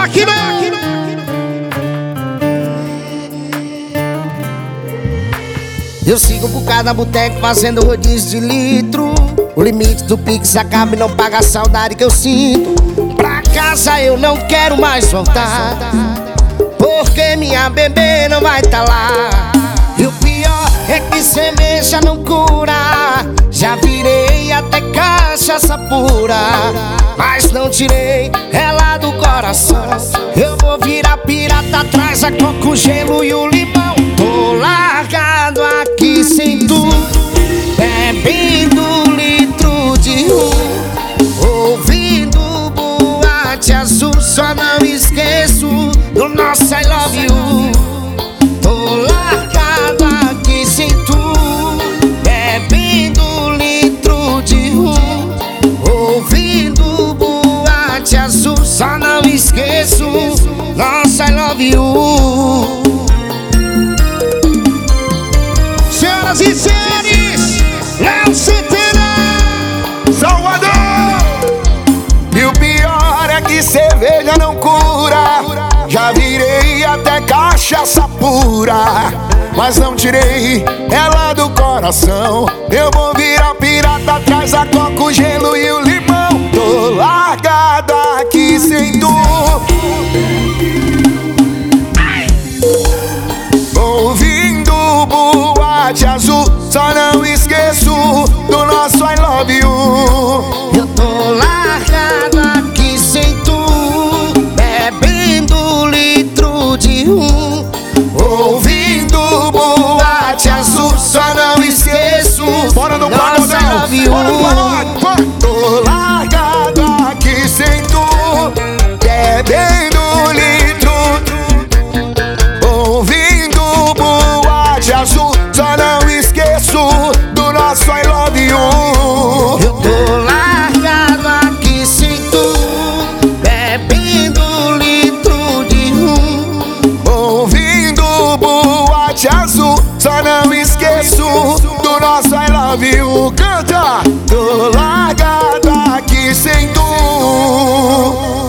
máquina! Eu sigo por cada boteco fazendo rodízio de litro. O limite do Pix acaba e não paga a saudade que eu sinto. Pra casa eu não quero mais voltar, porque minha bebê não vai tá lá. E o pior é que cerveja não cura. Já virei até cachaça pura, mas não tirei ela do coração. Eu vou virar pirata, traz a coco, o gelo e o limão. Tô largado aqui sem tu, bebendo litro de rum, ouvindo Boate Azul. Só não esqueço do nosso I love you. Tô largado aqui sem tu, bebendo litro de rum, ouvindo Boate Azul. Só não esqueço nosso I love you. Senhoras e senhores, Léo Santana, Salvador! E o pior é que cerveja não cura. Já virei até cachaça pura, mas não tirei ela do coração. Eu vou virar pirata, traz a coco, o gelo e o limão. Tô largado aqui sem tu, ouvindo Boate Azul. Só não esqueço do nosso I love you. Eu tô largado aqui sem tu, bebendo litro de rum, ouvindo Boate Azul. Só não esqueço. bora no nosso I pagodão! love you. Bora no pagode! Tô largado aqui sem tu, bebendo litro, ouvindo Boate Azul. Só não esqueço do nosso I love you. Eu tô largado aqui sem tu, bebendo litro de rum, Ouvindo Boate Azul. Só não esqueço do nosso I love you. Canta! Tô largado aqui sem tu.